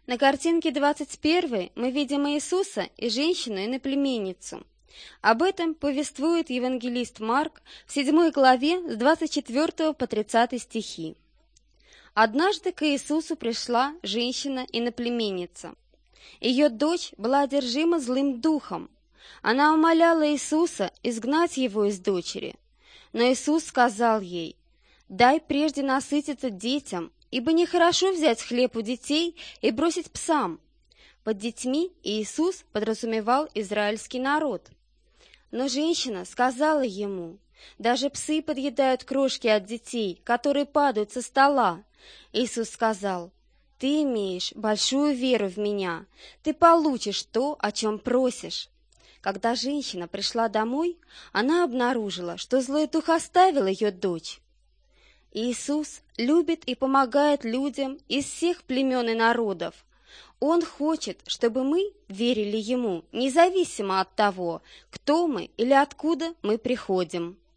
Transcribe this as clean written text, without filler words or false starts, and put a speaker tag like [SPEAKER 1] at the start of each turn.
[SPEAKER 1] На картинке 21 мы видим Иисуса и женщину-иноплеменницу. Об этом повествует евангелист Марк в 7 главе с 24 по 30 стихи. Однажды к Иисусу пришла женщина-иноплеменница. Ее дочь была одержима злым духом. Она умоляла Иисуса изгнать его из дочери. Но Иисус сказал ей: «Дай прежде насытиться детям, ибо нехорошо взять хлеб у детей и бросить псам». Под детьми Иисус подразумевал израильский народ. Но женщина сказала ему: «Даже псы подъедают крошки от детей, которые падают со стола». Иисус сказал: «Ты имеешь большую веру в Меня, ты получишь то, о чем просишь». Когда женщина пришла домой, она обнаружила, что злой дух оставил ее дочь. Иисус любит и помогает людям из всех племен и народов. Он хочет, чтобы мы верили Ему, независимо от того, кто мы или откуда мы приходим.